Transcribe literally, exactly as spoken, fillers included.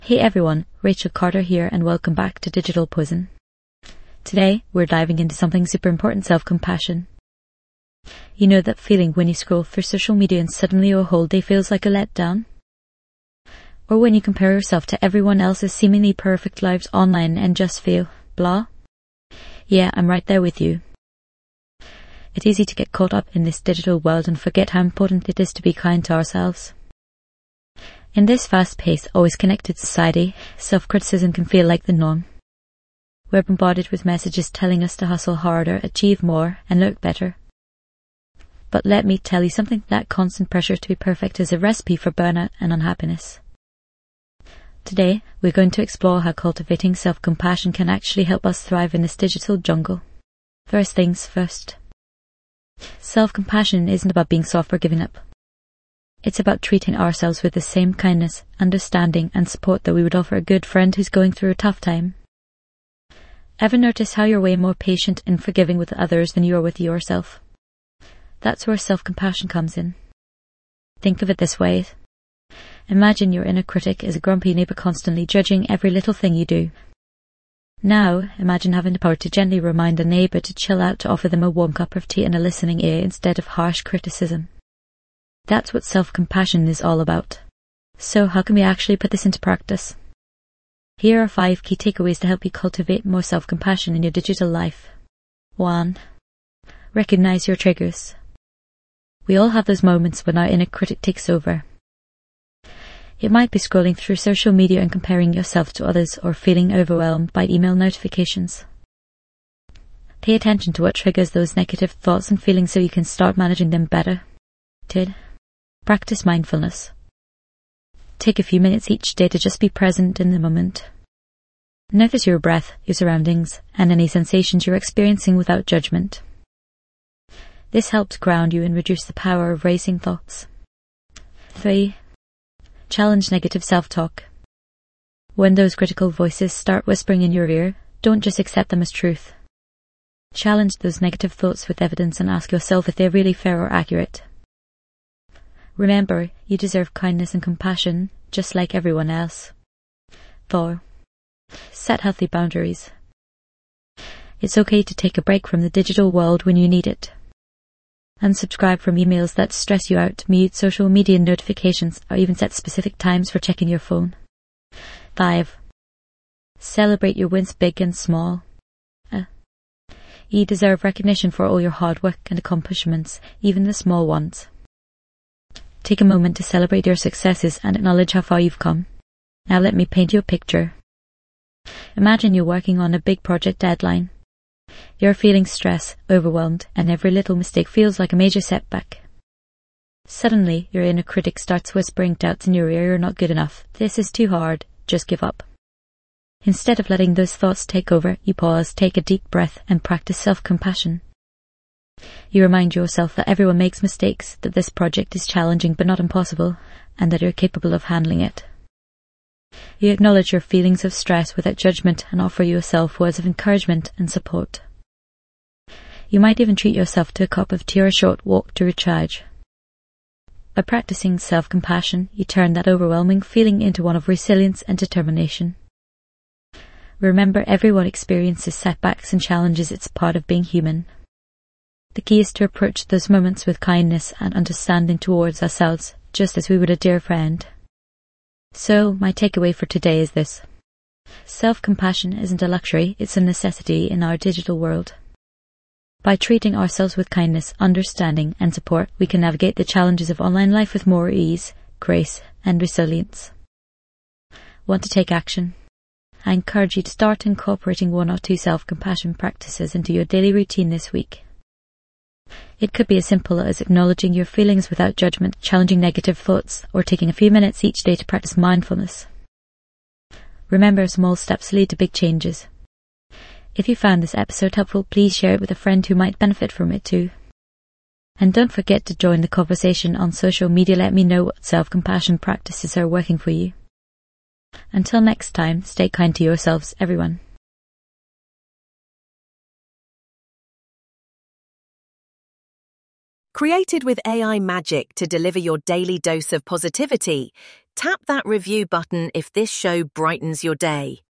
Hey everyone, Rachel Carter here and welcome back to Digital Poison. Today, we're diving into something super important, self-compassion. You know that feeling when you scroll through social media and suddenly your whole day feels like a letdown? Or when you compare yourself to everyone else's seemingly perfect lives online and just feel blah? Yeah, I'm right there with you. It's easy to get caught up in this digital world and forget how important it is to be kind to ourselves. In this fast-paced, always connected society, self-criticism can feel like the norm. We're bombarded with messages telling us to hustle harder, achieve more, and look better. But let me tell you something, that constant pressure to be perfect is a recipe for burnout and unhappiness. Today, we're going to explore how cultivating self-compassion can actually help us thrive in this digital jungle. First things first. Self-compassion isn't about being soft or giving up. It's about treating ourselves with the same kindness, understanding and support that we would offer a good friend who's going through a tough time. Ever notice how you're way more patient and forgiving with others than you are with yourself? That's where self-compassion comes in. Think of it this way. Imagine your inner critic is a grumpy neighbour constantly judging every little thing you do. Now, imagine having the power to gently remind the neighbour to chill out, to offer them a warm cup of tea and a listening ear instead of harsh criticism. That's what self-compassion is all about. So how can we actually put this into practice? Here are five key takeaways to help you cultivate more self-compassion in your digital life. One. Recognize your triggers. We all have those moments when our inner critic takes over. It might be scrolling through social media and comparing yourself to others, or feeling overwhelmed by email notifications. Pay attention to what triggers those negative thoughts and feelings so you can start managing them better. Two. Practice mindfulness. Take a few minutes each day to just be present in the moment. Notice your breath, your surroundings, and any sensations you're experiencing without judgment. This helps ground you and reduce the power of racing thoughts. Three. Challenge negative self-talk. When those critical voices start whispering in your ear, don't just accept them as truth. Challenge those negative thoughts with evidence and ask yourself if they're really fair or accurate. Remember, you deserve kindness and compassion, just like everyone else. Four. Set healthy boundaries. It's okay to take a break from the digital world when you need it. Unsubscribe from emails that stress you out, mute social media notifications, or even set specific times for checking your phone. Five. Celebrate your wins, big and small. Uh, you deserve recognition for all your hard work and accomplishments, even the small ones. Take a moment to celebrate your successes and acknowledge how far you've come. Now let me paint you a picture. Imagine you're working on a big project deadline. You're feeling stress, overwhelmed, and every little mistake feels like a major setback. Suddenly, your inner critic starts whispering doubts in your ear: you're not good enough, this is too hard, just give up. Instead of letting those thoughts take over, you pause, take a deep breath, and practice self-compassion. You remind yourself that everyone makes mistakes, that this project is challenging but not impossible, and that you're capable of handling it. You acknowledge your feelings of stress without judgment and offer yourself words of encouragement and support. You might even treat yourself to a cup of tea or a short walk to recharge. By practicing self-compassion, you turn that overwhelming feeling into one of resilience and determination. Remember, everyone experiences setbacks and challenges. It's part of being human. The key is to approach those moments with kindness and understanding towards ourselves, just as we would a dear friend. So, my takeaway for today is this. Self-compassion isn't a luxury, it's a necessity in our digital world. By treating ourselves with kindness, understanding and support, we can navigate the challenges of online life with more ease, grace and resilience. Want to take action? I encourage you to start incorporating one or two self-compassion practices into your daily routine this week. It could be as simple as acknowledging your feelings without judgment, challenging negative thoughts, or taking a few minutes each day to practice mindfulness. Remember, small steps lead to big changes. If you found this episode helpful, please share it with a friend who might benefit from it too. And don't forget to join the conversation on social media. Let me know what self-compassion practices are working for you. Until next time, stay kind to yourselves, everyone. Created with A I magic to deliver your daily dose of positivity, Tap that review button if this show brightens your day.